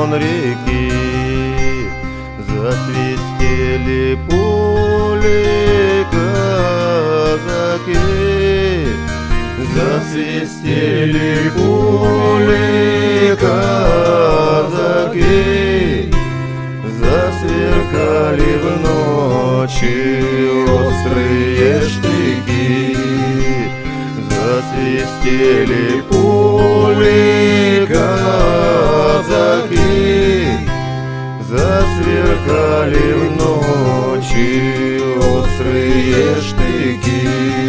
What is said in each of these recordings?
дон реки. Засвистели пули казаки, засвистели пули казаки, засверкали в ночи острые штыки. Засвистели пули казаки, засверкали в ночи острые штыки.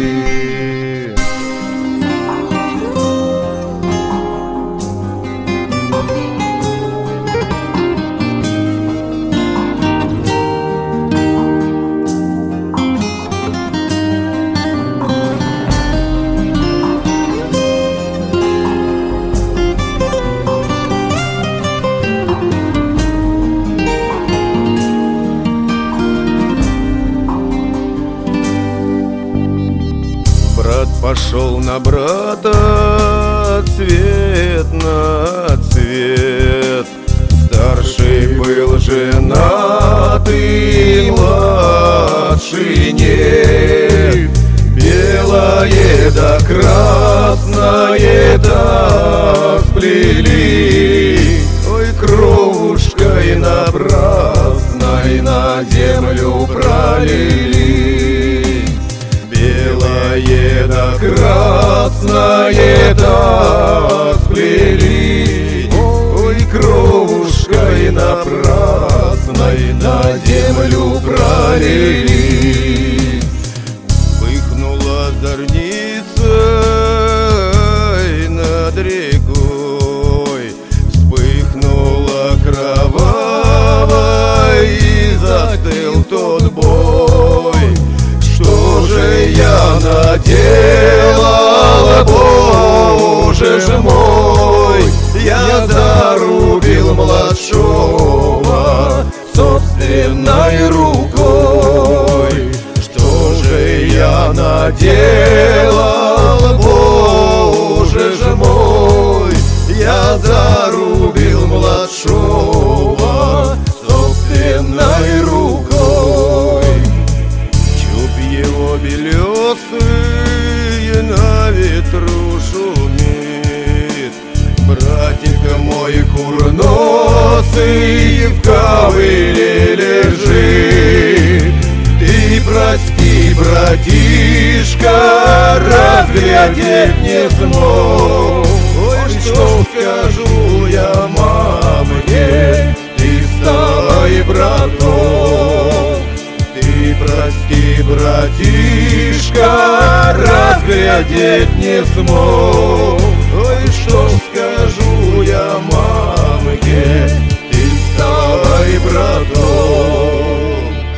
Пошел на брата цвет на цвет. Старший был женатый, младший нет. Белое да красное да сплели, ой, кровушкой напрасной на землю пролили. Белое да красное да сплели, ой, кровушкой напрасной на землю пролили. Вспыхнула зорницей над рекой, вспыхнула кровавой, и застыл тот бой. Что же я наделал, Боже ж мой? Я зарубил младшего собственной рукой. Что же я наделал, Боже ж мой? Я зарубил младшего собственной рукой. Его белесый на ветру шумит, братик мой курносый в ковыле лежит. Ты прости, братишка, разглядеть не смог. Ой, что скажу я мамке, ты стала братом. Прости, братишка, разглядеть не смог. Ой, что скажу я мамке, ты стала братом.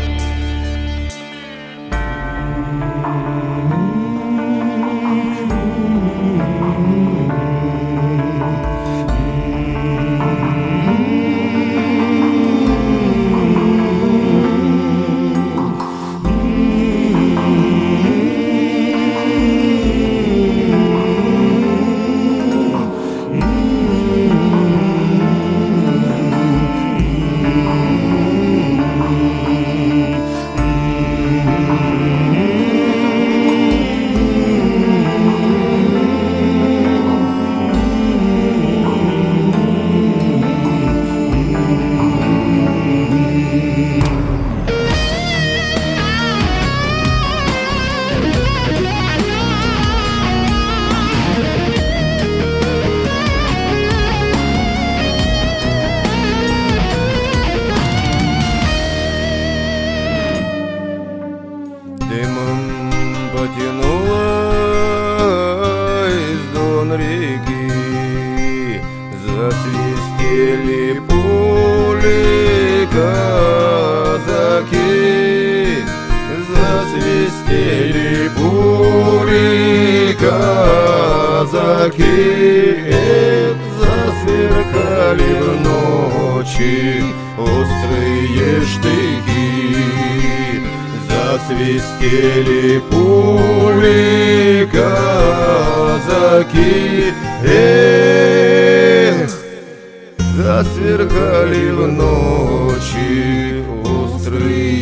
Дымом потянула из дон реки, засвистели пули казаки, засвистели пули казаки, засверкали в ночи острые штыки. Засвистели пули казаки, засверкали в ночи острые